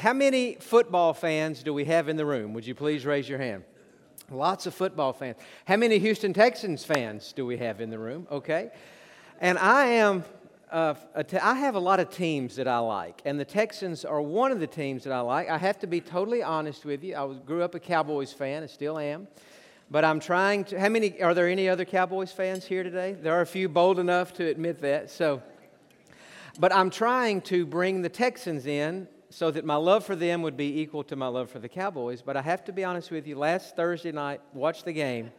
how many football fans do we have in the room? Would you please raise your hand? Lots of football fans. How many Houston Texans fans do we have in the room? Okay. And I have a lot of teams that I like, and the Texans are one of the teams that I like. I have to be totally honest with you. I grew up a Cowboys fan. I still am. But I'm trying to... Are there any other Cowboys fans here today? There are a few bold enough to admit that. But I'm trying to bring the Texans in so that my love for them would be equal to my love for the Cowboys. But I have to be honest with you, last Thursday night, watched the game.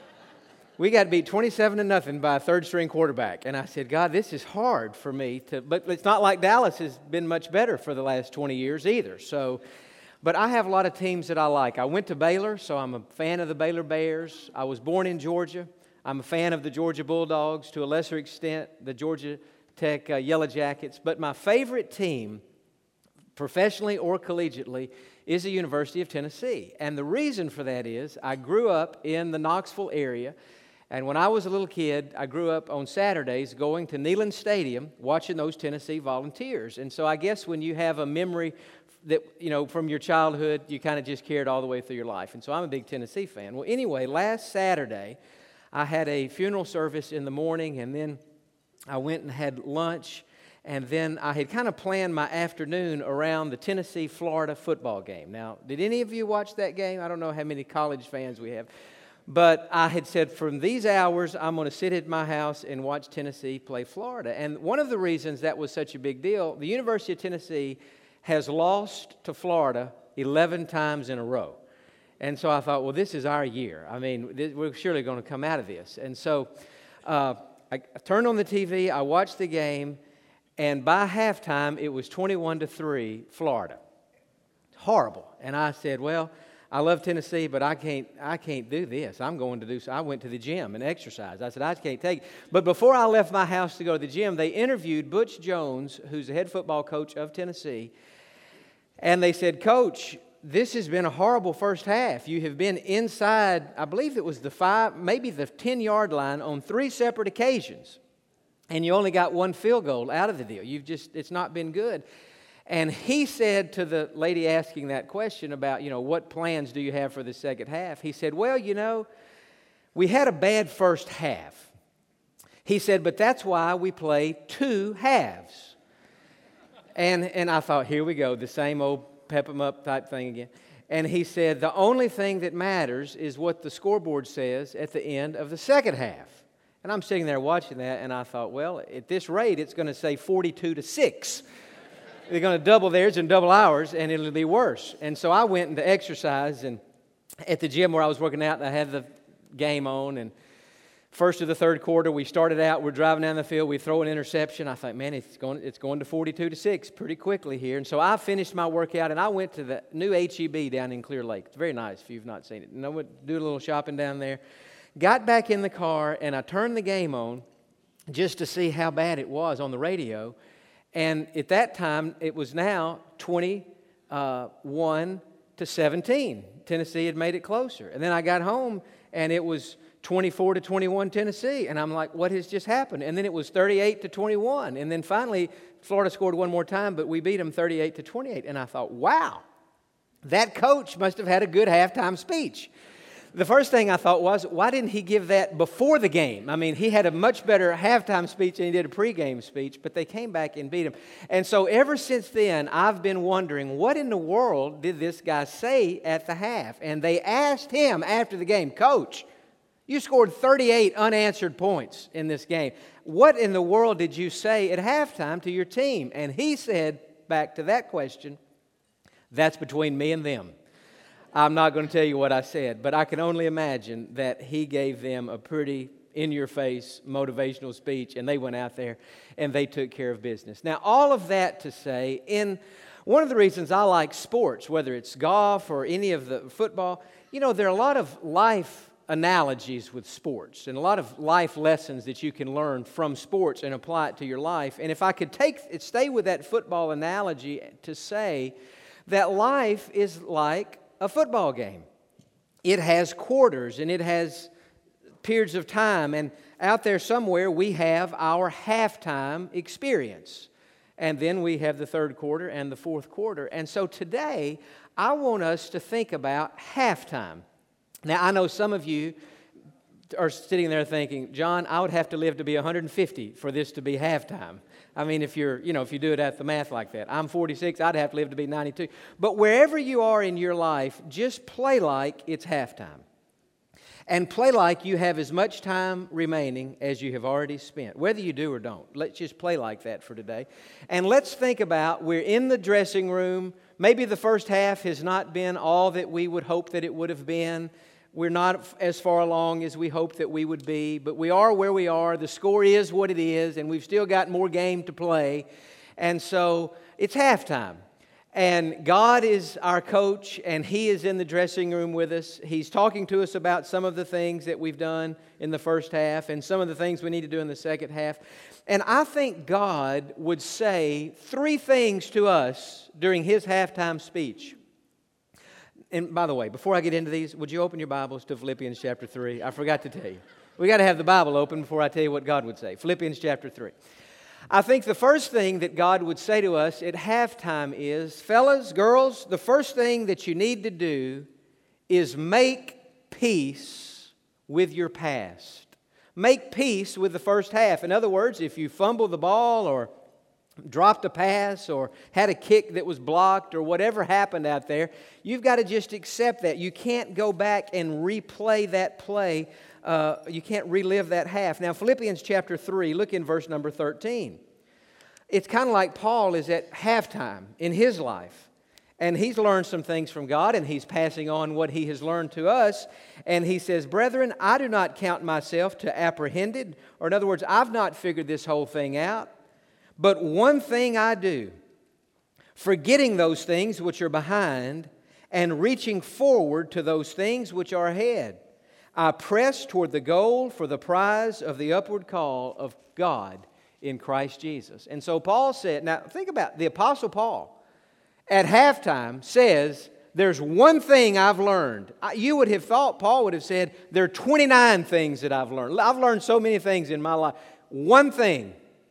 We got beat 27-0 by a third-string quarterback. And I said, God, this is hard for me to... But it's not like Dallas has been much better for the last 20 years either. But I have a lot of teams that I like. I went to Baylor, so I'm a fan of the Baylor Bears. I was born in Georgia. I'm a fan of the Georgia Bulldogs, to a lesser extent, the Georgia Tech Yellow Jackets. But my favorite team, professionally or collegiately, is the University of Tennessee. And the reason for that is I grew up in the Knoxville area, and when I was a little kid, I grew up on Saturdays going to Neyland Stadium watching those Tennessee Volunteers. And so I guess when you have a memory that, from your childhood, you kind of just carry it all the way through your life. And so I'm a big Tennessee fan. Well, anyway, last Saturday, I had a funeral service in the morning, and then I went and had lunch, and then I had kind of planned my afternoon around the Tennessee-Florida football game. Now, did any of you watch that game? I don't know how many college fans we have. But I had said, from these hours, I'm going to sit at my house and watch Tennessee play Florida. And one of the reasons that was such a big deal, the University of Tennessee has lost to Florida 11 times in a row. And so I thought, well, this is our year. I mean, we're surely going to come out of this. And so I turned on the TV, I watched the game, and by halftime, it was 21-3 Florida. Horrible. And I said, well, I love Tennessee, but I can't do this. I'm going to do so. I went to the gym and exercised. I said, I can't take it. But before I left my house to go to the gym, they interviewed Butch Jones, who's the head football coach of Tennessee, and they said, Coach, this has been a horrible first half. You have been inside, I believe it was the 5, maybe the 10-yard line on 3 separate occasions, and you only got 1 field goal out of the deal. It's not been good. And he said to the lady asking that question about, what plans do you have for the second half? He said, well, we had a bad first half. He said, but that's why we play 2 halves. And I thought, here we go, the same old pep 'em up type thing again. And he said, the only thing that matters is what the scoreboard says at the end of the second half. And I'm sitting there watching that, and I thought, well, at this rate, it's going to say 42-6. They're going to double theirs and double ours, and it'll be worse. And so I went into exercise, and at the gym where I was working out, I had the game on, and first of the third quarter, we started out, we're driving down the field, we throw an interception. I thought, man, it's going to 42-6 pretty quickly here. And so I finished my workout, and I went to the new H-E-B down in Clear Lake. It's very nice if you've not seen it. And I went to do a little shopping down there. Got back in the car, and I turned the game on just to see how bad it was on the radio. And at that time, it was now 21-17. Tennessee had made it closer. And then I got home, and it was 24-21 Tennessee. And I'm like, what has just happened? And then it was 38-21. And then finally, Florida scored one more time, but we beat them 38-28. And I thought, wow, that coach must have had a good halftime speech. The first thing I thought was, why didn't he give that before the game? I mean, he had a much better halftime speech than he did a pregame speech, but they came back and beat him. And so ever since then, I've been wondering, what in the world did this guy say at the half? And they asked him after the game, Coach, you scored 38 unanswered points in this game. What in the world did you say at halftime to your team? And he said, back to that question, that's between me and them. I'm not going to tell you what I said, but I can only imagine that he gave them a pretty in-your-face motivational speech, and they went out there and they took care of business. Now, all of that to say, one of the reasons I like sports, whether it's golf or any of the football, there are a lot of life analogies with sports and a lot of life lessons that you can learn from sports and apply it to your life. And if I could stay with that football analogy to say that life is like a football game. It has quarters and it has periods of time, and out there somewhere we have our halftime experience. And then we have the third quarter and the fourth quarter. And so today, I want us to think about halftime. Now, I know some of you are sitting there thinking, John, I would have to live to be 150 for this to be halftime. I mean, if you do it at the math like that. I'm 46, I'd have to live to be 92. But wherever you are in your life, just play like it's halftime. And play like you have as much time remaining as you have already spent, whether you do or don't. Let's just play like that for today. And let's think about, we're in the dressing room. Maybe the first half has not been all that we would hope that it would have been. We're not as far along as we hoped that we would be, but we are where we are. The score is what it is, and we've still got more game to play. And so it's halftime. And God is our coach, and He is in the dressing room with us. He's talking to us about some of the things that we've done in the first half and some of the things we need to do in the second half. And I think God would say 3 things to us during His halftime speech. And by the way, before I get into these, would you open your Bibles to Philippians chapter 3? I forgot to tell you. We got to have the Bible open before I tell you what God would say. Philippians chapter 3. I think the first thing that God would say to us at halftime is, fellas, girls, the first thing that you need to do is make peace with your past. Make peace with the first half. In other words, if you fumbled the ball or dropped a pass or had a kick that was blocked or whatever happened out there, you've got to just accept that. You can't go back and replay that play. You can't relive that half. Now, Philippians chapter 3, look in verse number 13. It's kind of like Paul is at halftime in his life. And he's learned some things from God, and he's passing on what he has learned to us. And he says, brethren, I do not count myself to apprehended. Or in other words, I've not figured this whole thing out. But one thing I do, forgetting those things which are behind and reaching forward to those things which are ahead, I press toward the goal for the prize of the upward call of God in Christ Jesus. And so Paul said, now think about the Apostle Paul at halftime says, there's one thing I've learned. You would have thought Paul would have said, there are 29 things that I've learned. I've learned so many things in my life. One thing,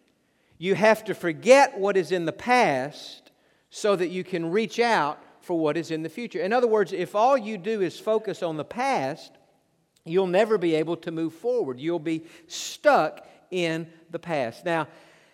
you have to forget what is in the past so that you can reach out for what is in the future. In other words, if all you do is focus on the past, you'll never be able to move forward. You'll be stuck in the past. Now,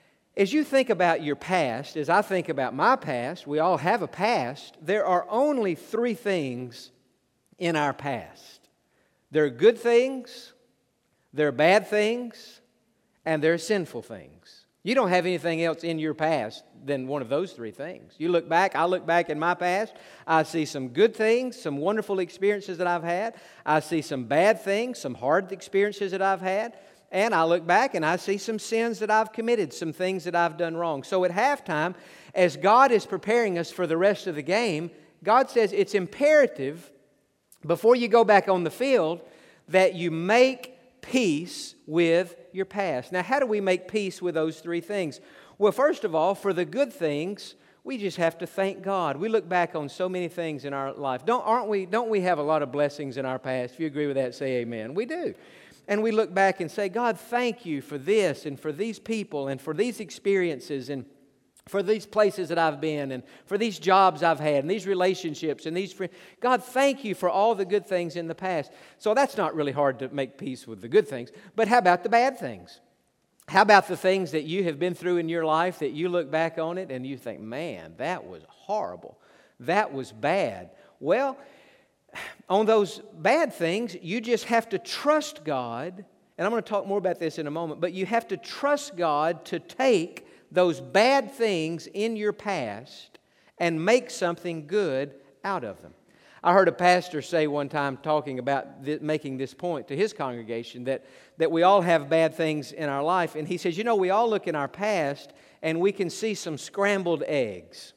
as you think about your past, as I think about my past, we all have a past. There are only 3 things in our past. There are good things, there are bad things, and there are sinful things. You don't have anything else in your past than one of those 3 things. You look back, I look back in my past, I see some good things, some wonderful experiences that I've had. I see some bad things, some hard experiences that I've had. And I look back and I see some sins that I've committed, some things that I've done wrong. So at halftime, as God is preparing us for the rest of the game, God says it's imperative, before you go back on the field, that you make peace with your past. Now, how do we make peace with those 3 things? Well, first of all, for the good things, we just have to thank God. We look back on so many things in our life. Don't we have a lot of blessings in our past? If you agree with that, say amen. We do. And we look back and say, God, thank you for this and for these people and for these experiences and for these places that I've been and for these jobs I've had and these relationships and these friends. God, thank you for all the good things in the past. So that's not really hard to make peace with the good things. But how about the bad things? How about the things that you have been through in your life that you look back on it and you think, man, that was horrible. That was bad. Well, on those bad things, you just have to trust God, and I'm going to talk more about this in a moment, but you have to trust God to take those bad things in your past and make something good out of them. I heard a pastor say one time, talking about making this point to his congregation, that we all have bad things in our life, and he says, you know, we all look in our past and we can see some scrambled eggs.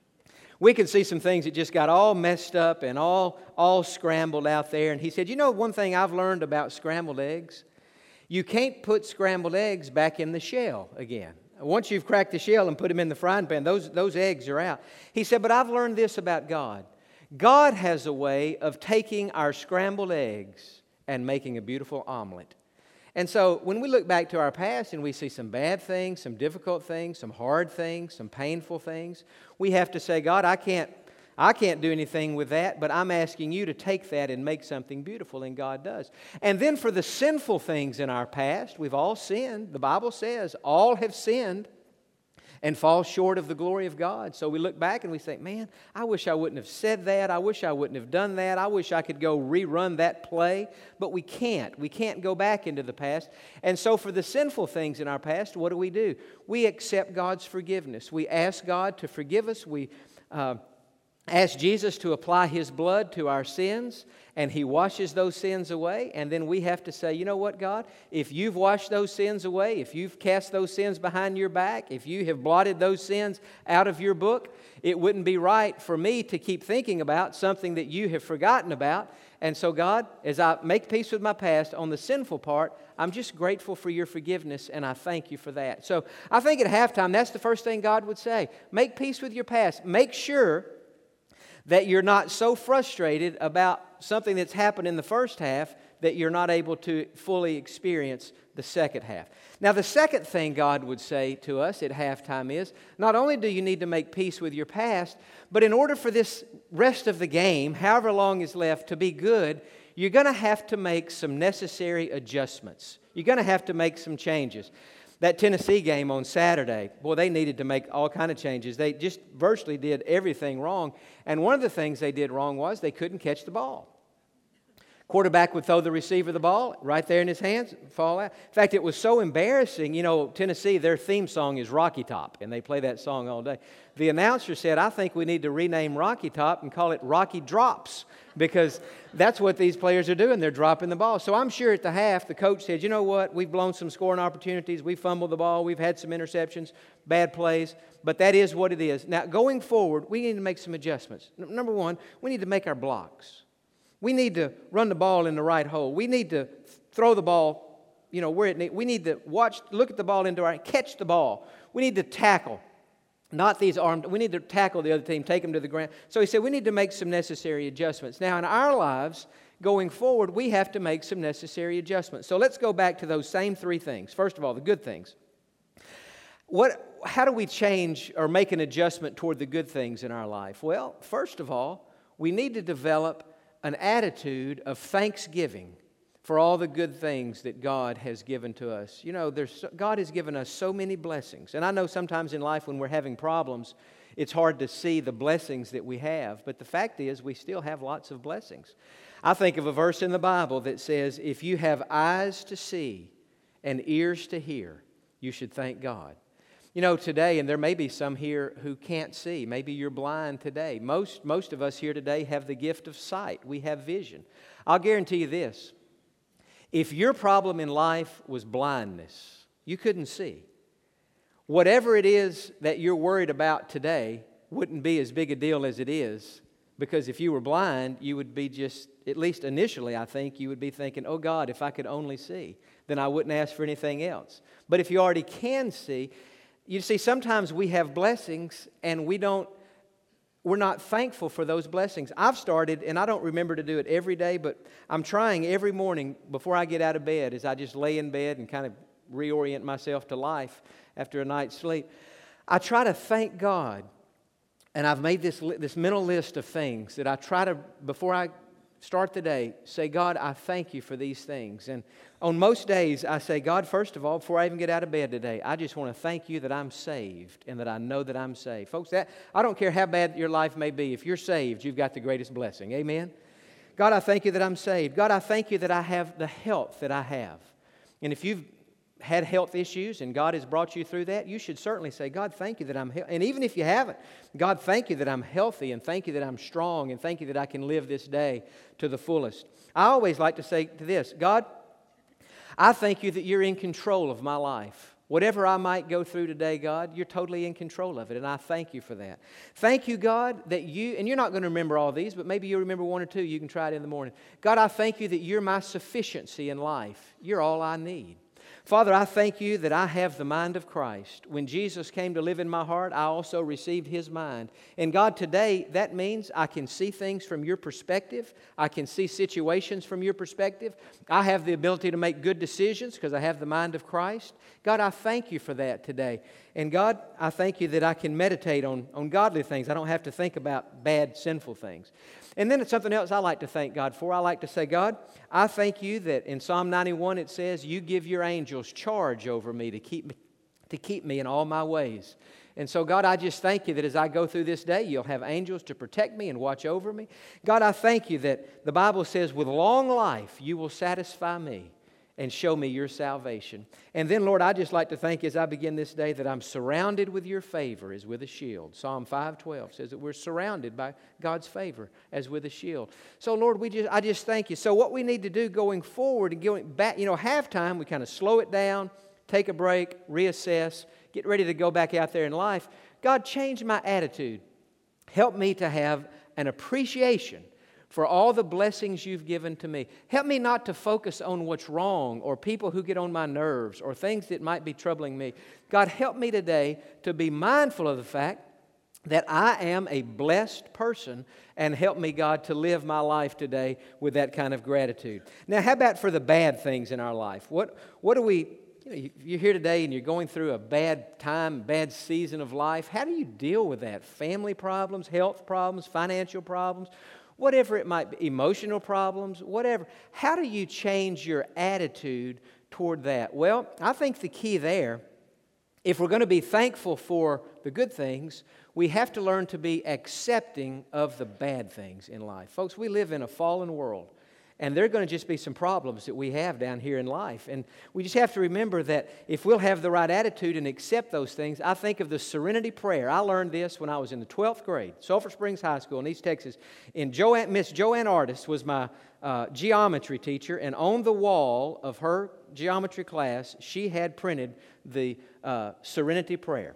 We can see some things that just got all messed up and all scrambled out there. And he said, you know, one thing I've learned about scrambled eggs, you can't put scrambled eggs back in the shell again. Once you've cracked the shell and put them in the frying pan, those eggs are out. He said, but I've learned this about God. God has a way of taking our scrambled eggs and making a beautiful omelet. And so when we look back to our past and we see some bad things, some difficult things, some hard things, some painful things, we have to say, God, I can't do anything with that, but I'm asking you to take that and make something beautiful, and God does. And then for the sinful things in our past, we've all sinned. The Bible says all have sinned and fall short of the glory of God. So we look back and we say, man, I wish I wouldn't have said that. I wish I wouldn't have done that. I wish I could go rerun that play. But we can't. We can't go back into the past. And so for the sinful things in our past, what do? We accept God's forgiveness. We ask God to forgive us. We ask Jesus to apply His blood to our sins, and He washes those sins away. And then we have to say, you know what, God? If you've washed those sins away, if you've cast those sins behind your back, if you have blotted those sins out of your book, it wouldn't be right for me to keep thinking about something that you have forgotten about. And so, God, as I make peace with my past on the sinful part, I'm just grateful for your forgiveness, and I thank you for that. So I think at halftime, that's the first thing God would say. Make peace with your past. Make sure that you're not so frustrated about something that's happened in the first half that you're not able to fully experience the second half. Now, the second thing God would say to us at halftime is, not only do you need to make peace with your past, but in order for this rest of the game, however long is left, to be good, you're going to have to make some necessary adjustments. You're going to have to make some changes. That Tennessee game on Saturday, boy, they needed to make all kind of changes. They just virtually did everything wrong. And one of the things they did wrong was they couldn't catch the ball. Quarterback would throw the receiver the ball right there in his hands, fall out. In fact, it was so embarrassing. You know, Tennessee, their theme song is Rocky Top, and they play that song all day. The announcer said, I think we need to rename Rocky Top and call it Rocky Drops, because that's what these players are doing. They're dropping the ball. So I'm sure at the half, the coach said, you know what? We've blown some scoring opportunities. We fumbled the ball. We've had some interceptions, bad plays. But that is what it is. Now, going forward, we need to make some adjustments. Number one, we need to make our blocks. We need to run the ball in the right hole. We need to throw the ball, you know, where it needs. We need to look at the ball into our, catch the ball. We need to tackle. Not these armed, we need to tackle the other team, take them to the ground. So he said we need to make some necessary adjustments. Now in our lives, going forward, we have to make some necessary adjustments. So let's go back to those same three things. First of all, the good things. How do we change or make an adjustment toward the good things in our life? Well, first of all, we need to develop an attitude of thanksgiving for all the good things that God has given to us. You know, God has given us so many blessings. And I know sometimes in life when we're having problems, it's hard to see the blessings that we have. But the fact is, we still have lots of blessings. I think of a verse in the Bible that says, if you have eyes to see and ears to hear, you should thank God. You know, today, and there may be some here who can't see. Maybe you're blind today. Most of us here today have the gift of sight. We have vision. I'll guarantee you this. If your problem in life was blindness, you couldn't see, whatever it is that you're worried about today wouldn't be as big a deal as it is, because if you were blind, you would be just, at least initially, I think, you would be thinking, oh God, if I could only see, then I wouldn't ask for anything else. But if you already can see, you see, sometimes we have blessings and we're not thankful for those blessings. I've started, and I don't remember to do it every day, but I'm trying every morning before I get out of bed, as I just lay in bed and kind of reorient myself to life after a night's sleep. I try to thank God, and I've made this mental list of things that I try to, before I start the day, say, God, I thank you for these things. And on most days, I say, God, first of all, before I even get out of bed today, I just want to thank you that I'm saved and that I know that I'm saved. Folks, I don't care how bad your life may be. If you're saved, you've got the greatest blessing. Amen? God, I thank you that I'm saved. God, I thank you that I have the health that I have. And if you've had health issues and God has brought you through that, you should certainly say, God, thank you that I'm healthy. And even if you haven't, God, thank you that I'm healthy, and thank you that I'm strong, and thank you that I can live this day to the fullest. I always like to say to this, God, I thank you that you're in control of my life. Whatever I might go through today, God, you're totally in control of it, and I thank you for that. Thank you, God, that you, and you're not going to remember all these, but maybe you'll remember one or two. You can try it in the morning. God, I thank you that you're my sufficiency in life. You're all I need. Father, I thank you that I have the mind of Christ. When Jesus came to live in my heart, I also received His mind. And God, today, that means I can see things from your perspective. I can see situations from your perspective. I have the ability to make good decisions because I have the mind of Christ. God, I thank you for that today. And God, I thank you that I can meditate on godly things. I don't have to think about bad, sinful things. And then it's something else I like to thank God for. I like to say, God, I thank you that in Psalm 91 it says, you give your angels charge over me to keep me in all my ways. And so, God, I just thank you that as I go through this day, you'll have angels to protect me and watch over me. God, I thank you that the Bible says, with long life you will satisfy me and show me your salvation. And then, Lord, I just like to thank you as I begin this day that I'm surrounded with your favor as with a shield. Psalm 5:12 says that we're surrounded by God's favor as with a shield. So, Lord, I just thank you. So what we need to do going forward and going back, halftime, we kind of slow it down, take a break, reassess, get ready to go back out there in life. God, change my attitude. Help me to have an appreciation for all the blessings you've given to me. Help me not to focus on what's wrong or people who get on my nerves or things that might be troubling me. God, help me today to be mindful of the fact that I am a blessed person, and help me, God, to live my life today with that kind of gratitude. Now, how about for the bad things in our life? What do we... You're here today and you're going through a bad time, bad season of life. How do you deal with that? Family problems, health problems, financial problems, whatever it might be, emotional problems, whatever. How do you change your attitude toward that? Well, I think the key there, if we're going to be thankful for the good things, we have to learn to be accepting of the bad things in life. Folks, we live in a fallen world. And there are going to just be some problems that we have down here in life. And we just have to remember that if we'll have the right attitude and accept those things, I think of the serenity prayer. I learned this when I was in the 12th grade, Sulphur Springs High School in East Texas. And Miss Joanne Artis was my geometry teacher. And on the wall of her geometry class, she had printed the serenity prayer.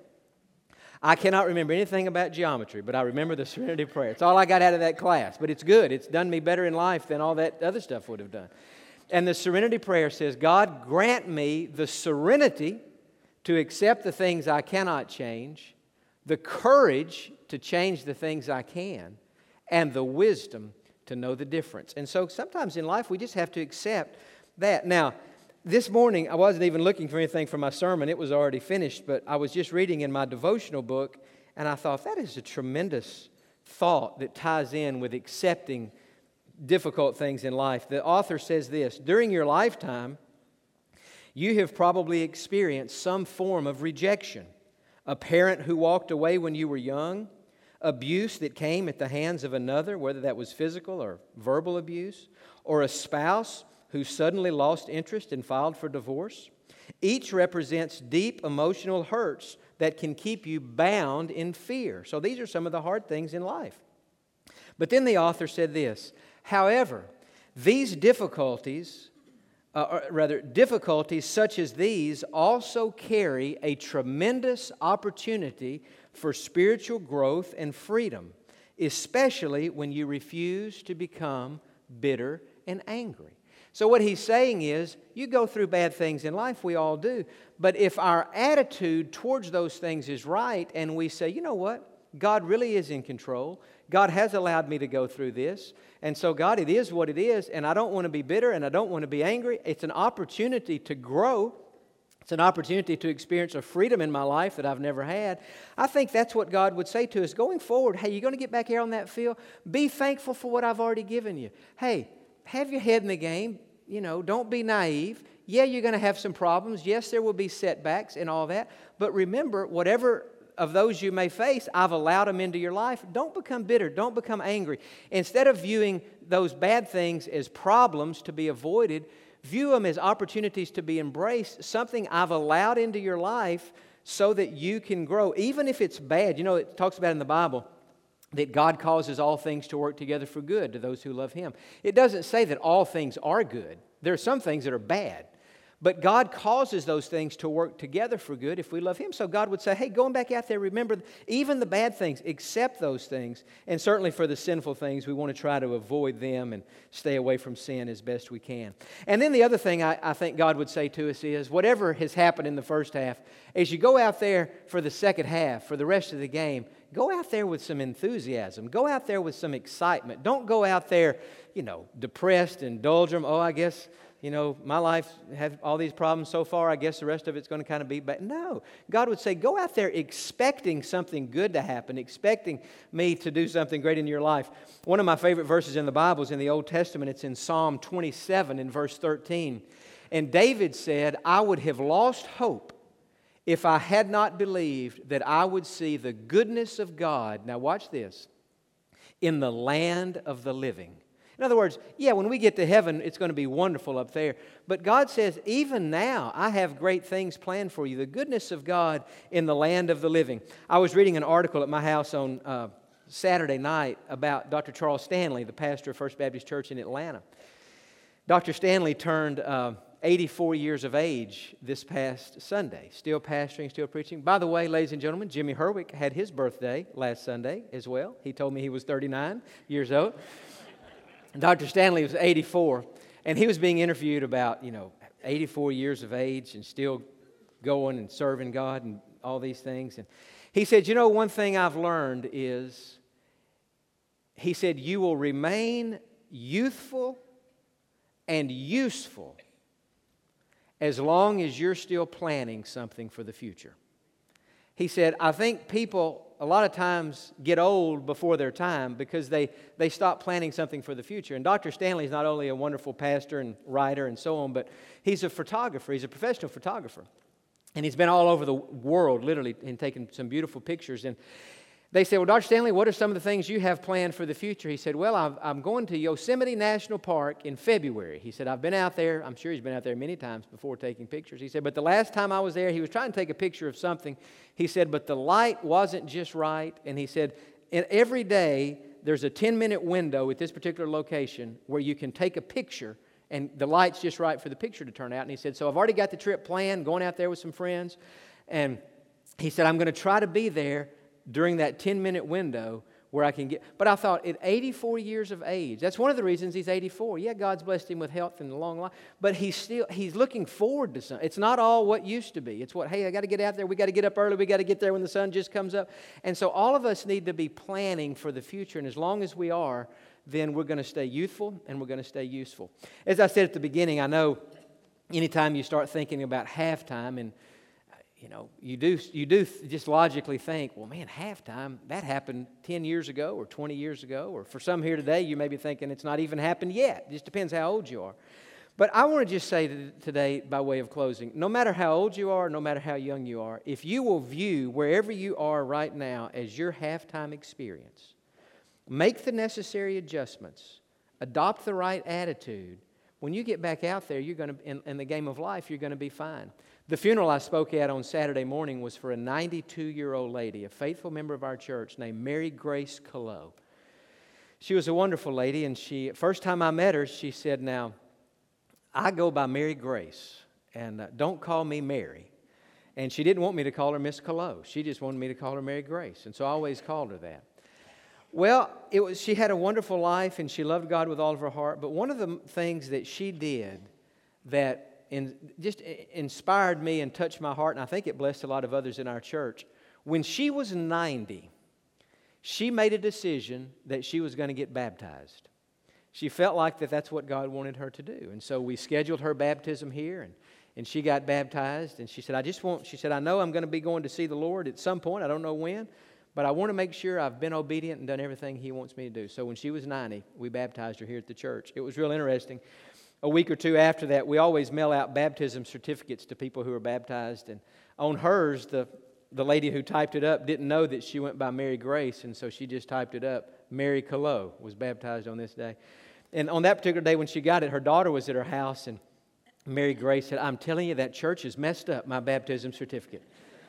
I cannot remember anything about geometry, but I remember the serenity prayer. It's all I got out of that class, but it's good. It's done me better in life than all that other stuff would have done. And the serenity prayer says, God, grant me the serenity to accept the things I cannot change, the courage to change the things I can, and the wisdom to know the difference. And so sometimes in life we just have to accept that. Now, this morning, I wasn't even looking for anything for my sermon. It was already finished, but I was just reading in my devotional book, and I thought, that is a tremendous thought that ties in with accepting difficult things in life. The author says this: during your lifetime, you have probably experienced some form of rejection. A parent who walked away when you were young, abuse that came at the hands of another, whether that was physical or verbal abuse, or a spouse who suddenly lost interest and filed for divorce. Each represents deep emotional hurts that can keep you bound in fear. So these are some of the hard things in life. But then the author said this: however, these difficulties such as these also carry a tremendous opportunity for spiritual growth and freedom, especially when you refuse to become bitter and angry. So what he's saying is, you go through bad things in life, we all do, but if our attitude towards those things is right and we say, you know what, God really is in control, God has allowed me to go through this, and so God, it is what it is, and I don't want to be bitter and I don't want to be angry. It's an opportunity to grow. It's an opportunity to experience a freedom in my life that I've never had. I think that's what God would say to us going forward. Hey, you're going to get back here on that field? Be thankful for what I've already given you. Hey, have your head in the game. Don't be naive. Yeah, you're going to have some problems. Yes, there will be setbacks and all that. But remember, whatever of those you may face, I've allowed them into your life. Don't become bitter. Don't become angry. Instead of viewing those bad things as problems to be avoided, view them as opportunities to be embraced, something I've allowed into your life so that you can grow. Even if it's bad. It talks about in the Bible that God causes all things to work together for good to those who love Him. It doesn't say that all things are good. There are some things that are bad. But God causes those things to work together for good if we love Him. So God would say, hey, going back out there, remember, even the bad things, accept those things. And certainly for the sinful things, we want to try to avoid them and stay away from sin as best we can. And then the other thing I think God would say to us is, whatever has happened in the first half, as you go out there for the second half, for the rest of the game, go out there with some enthusiasm. Go out there with some excitement. Don't go out there, depressed and doldrum. Oh, I guess, my life had all these problems so far. I guess the rest of it's going to kind of be bad. No. God would say, go out there expecting something good to happen, expecting me to do something great in your life. One of my favorite verses in the Bible is in the Old Testament. It's in Psalm 27 in verse 13. And David said, I would have lost hope if I had not believed that I would see the goodness of God. Now watch this. In the land of the living. In other words, when we get to heaven, it's going to be wonderful up there. But God says, even now, I have great things planned for you. The goodness of God in the land of the living. I was reading an article at my house on Saturday night about Dr. Charles Stanley, the pastor of First Baptist Church in Atlanta. Dr. Stanley turned 84 years of age this past Sunday. Still pastoring, still preaching. By the way, ladies and gentlemen, Jimmy Herwick had his birthday last Sunday as well. He told me he was 39 years old. Dr. Stanley was 84, and he was being interviewed about, 84 years of age and still going and serving God and all these things. And he said, one thing I've learned is, he said, you will remain youthful and useful as long as you're still planning something for the future. He said, I think people a lot of times get old before their time because they stop planning something for the future. And Dr. Stanley is not only a wonderful pastor and writer and so on, but he's a photographer. He's a professional photographer. And he's been all over the world, literally, and taken some beautiful pictures. And they said, well, Dr. Stanley, what are some of the things you have planned for the future? He said, well, I'm going to Yosemite National Park in February. He said, I've been out there. I'm sure he's been out there many times before taking pictures. He said, but the last time I was there, he was trying to take a picture of something. He said, but the light wasn't just right. And he said, every day there's a 10-minute window at this particular location where you can take a picture and the light's just right for the picture to turn out. And he said, so I've already got the trip planned, going out there with some friends. And he said, I'm going to try to be there during that 10-minute window where I can get. But I thought, at 84 years of age, that's one of the reasons he's 84. Yeah, God's blessed him with health and a long life. But he's looking forward to something. It's not all what used to be. It's what, hey, I got to get out there. We got to get up early. We got to get there when the sun just comes up. And so all of us need to be planning for the future. And as long as we are, then we're going to stay youthful and we're going to stay useful. As I said at the beginning, I know anytime you start thinking about halftime and you do just logically think, well, man, halftime, that happened 10 years ago or 20 years ago. Or for some here today, you may be thinking it's not even happened yet. It just depends how old you are. But I want to just say today, by way of closing, no matter how old you are, no matter how young you are, if you will view wherever you are right now as your halftime experience, make the necessary adjustments, adopt the right attitude, when you get back out there, you're going to, in the game of life, you're going to be fine. The funeral I spoke at on Saturday morning was for a 92-year-old lady, a faithful member of our church named Mary Grace Calo. She was a wonderful lady, and first time I met her, she said, now, I go by Mary Grace, and don't call me Mary. And she didn't want me to call her Miss Calo. She just wanted me to call her Mary Grace, and so I always called her that. Well, she had a wonderful life, and she loved God with all of her heart, but one of the things that she did that just inspired me and touched my heart, and I think it blessed a lot of others in our church. When she was 90, she made a decision that she was going to get baptized. She felt like that's what God wanted her to do. And so we scheduled her baptism here, and she got baptized. And she said, I know I'm going to be going to see the Lord at some point. I don't know when, but I want to make sure I've been obedient and done everything He wants me to do. So when she was 90, we baptized her here at the church. It was real interesting. A week or two after that, we always mail out baptism certificates to people who are baptized. And on hers, the lady who typed it up didn't know that she went by Mary Grace, and so she just typed it up. Mary Calo was baptized on this day. And on that particular day when she got it, her daughter was at her house, and Mary Grace said, I'm telling you, that church has messed up my baptism certificate.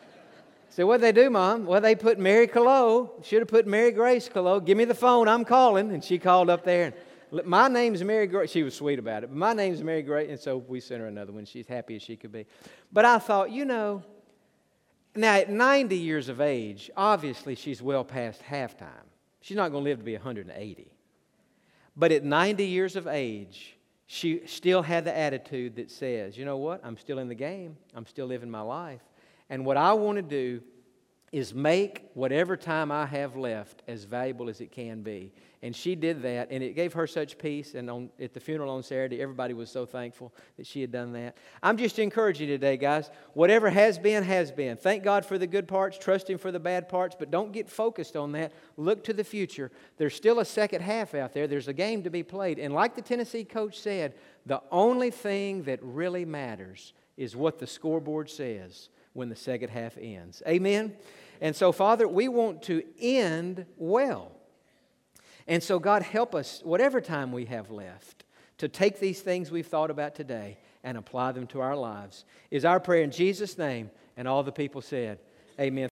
I said, what'd they do, Mom? Well, they put Mary Calo. Should have put Mary Grace Calo. Give me the phone, I'm calling. And she called up there, and My name's Mary Grace. She was sweet about it. But my name's Mary Grace, and so we sent her another one. She's happy as she could be. But I thought, now at 90 years of age, obviously she's well past halftime. She's not going to live to be 180. But at 90 years of age, she still had the attitude that says, you know what? I'm still in the game. I'm still living my life. And what I want to do is make whatever time I have left as valuable as it can be. And she did that, and it gave her such peace. And at the funeral on Saturday, everybody was so thankful that she had done that. I'm just encouraging you today, guys. Whatever has been, has been. Thank God for the good parts. Trust Him for the bad parts. But don't get focused on that. Look to the future. There's still a second half out there. There's a game to be played. And like the Tennessee coach said, the only thing that really matters is what the scoreboard says when the second half ends. Amen? And so, Father, we want to end well. And so, God, help us, whatever time we have left, to take these things we've thought about today and apply them to our lives, is our prayer in Jesus' name. And all the people said, amen.